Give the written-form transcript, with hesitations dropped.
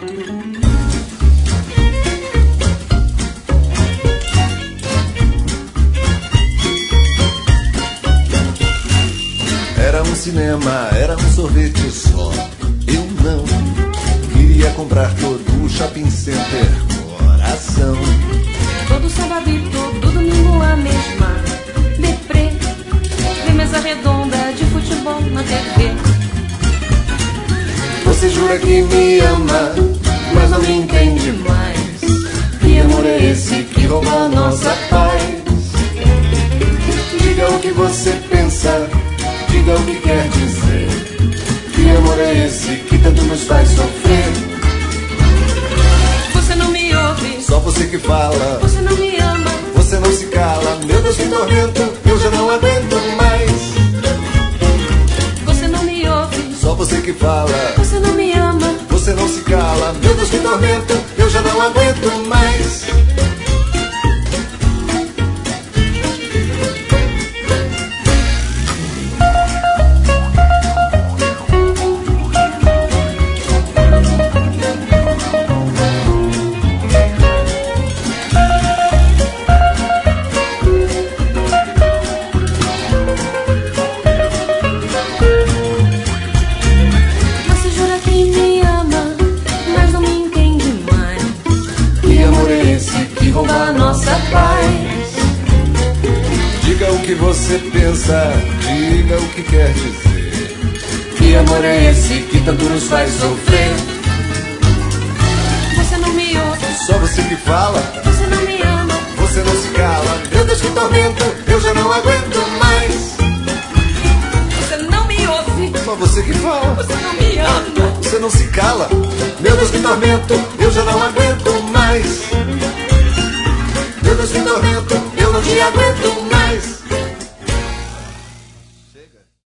Era um cinema, era um sorvete só. Eu não queria comprar todo o shopping center coração. Todo sábado e todo domingo a mesma deprê. Ver mesa redonda de futebol na TV. Você jura que me ama, mas não me entende mais. Que amor é esse que rouba a nossa paz? Diga o que você pensa, diga o que quer dizer. Que amor é esse que tanto nos faz sofrer? Você não me ouve, só você que fala. Você não me ama, você não se cala. Meu Deus, que tormento, eu já não aguento mais. Você não me ouve, só você que fala. Você não me ama, você não se cala. Meu Deus, que tormento, eu já não aguento mais. Diga o que você pensa, diga o que quer dizer. Que amor é esse que tanto nos faz sofrer? Você não me ouve, só você que fala. Você não me ama, você não se cala. Meu Deus, que tormento, eu já não aguento mais. Você não me ouve, só você que fala. Você não me ama, você não se cala. Meu Deus, que tormento, eu já não aguento mais. Meu Deus, que tormento, eu não te aguento mais.